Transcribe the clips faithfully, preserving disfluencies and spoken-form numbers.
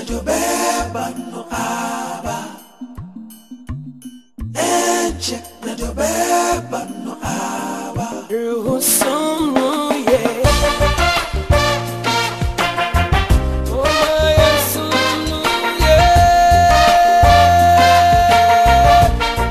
do beba no aba. Enche na do beba no aba. You someone, yeah. Oh my someone, yeah.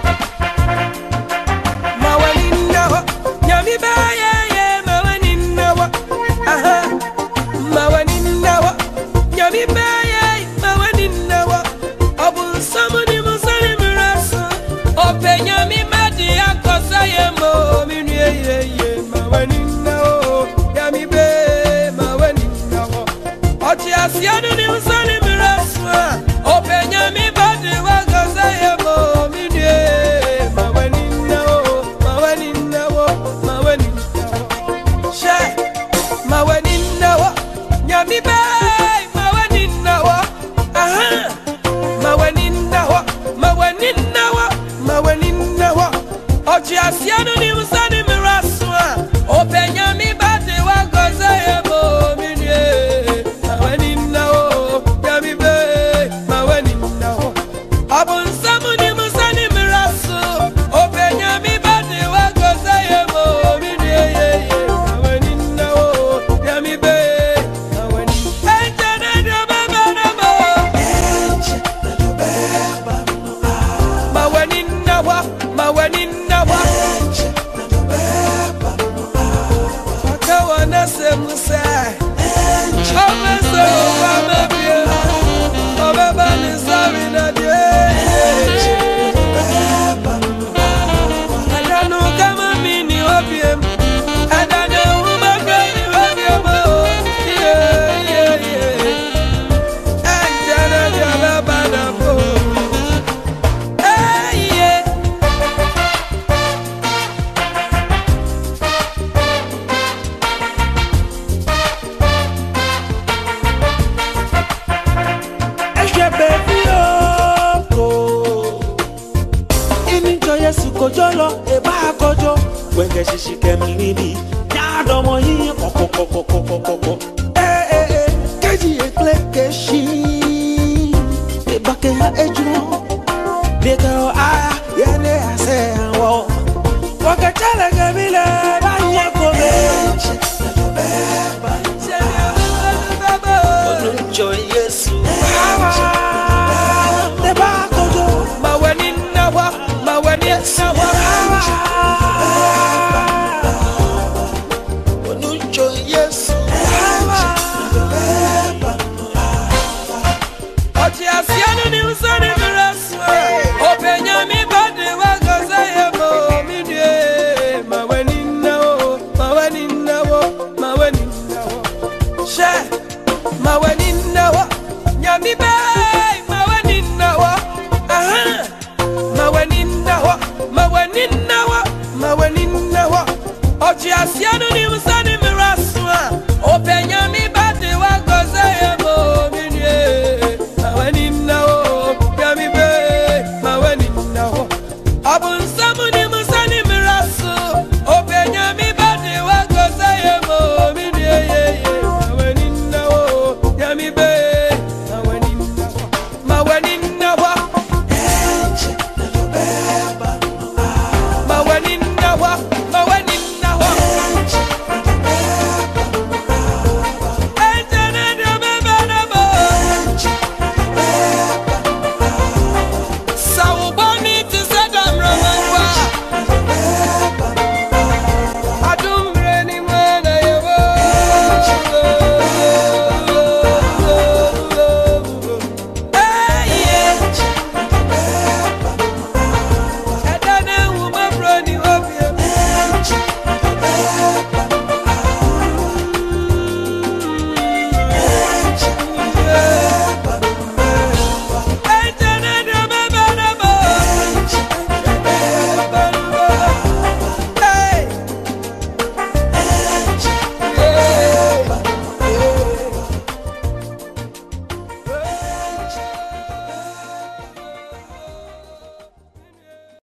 Mawaninna wa, nyami ba yeah yeah. Mawaninna wa, aha. Mawaninna wa, nyami ba yeah. Mawaninna wa, obun samuni musani miraso. Ope nyami madi akosa yemo minu yeah yeah. Mawaninna wa, nyami ba mawaninna wa. Ochi asianu ni musani miraso. Ope nyami madi akosa yemo minu yeah. Mawaninna wa, mawaninna wa, mawaninna wa. She, mawaninna wa, nyami ba mawaninna wa, aha. Mawaninna wa, mawaninna wa, mawaninna wa. Ochi asianu ni musani miraso. Ope nyami madi akosa yemo minu yeah. Mawaninna wa, nyami ba mawaninna wa. Abun samuni musani miraso. Ope nyami madi akosa yemo minu yeah. Mawaninna wa, nyami ba mawaninna. Ejana do baba na mo. Enche na do beba no aba. Mawaninna wa, mawaninna wa. Enche na do beba no aba. Akawana se musa. Enche Ome se ufama bie. Ome bani sawi na die. Enche na do beba no aba. Adanu kama mini obiem. Adanu umagani obiem. Yeah, yeah, yeah. Ajana jala bana po. Hey, yeah. Eshe baby oh. Ini joye sukojolo eba akojo. Wenge shishi kemini. Yado mo yi koko koko koko koko. Eh eh eh. Keji ekle keshi. Eba ke ha ejumo. Nigga ah yene ase wo. Wakachala kabila banye kome. Enche na do beba no Baba. Onuncho Yesu. Eba akojo. Mawaninna wa, mawaninna wa. Onuncho Yesu. beba no aba. Ochi asianu ni usani miraso. Ope nyami badi wakosa yemo minye. Mawaninna wo, mawaninna wo, mawaninna wo. She, mawaninna wo, nyami ba mawaninna wo, aha. Mawaninna wo, mawaninna wo, mawaninna wo. Ochi asianu ni usani miraso. Ope nyami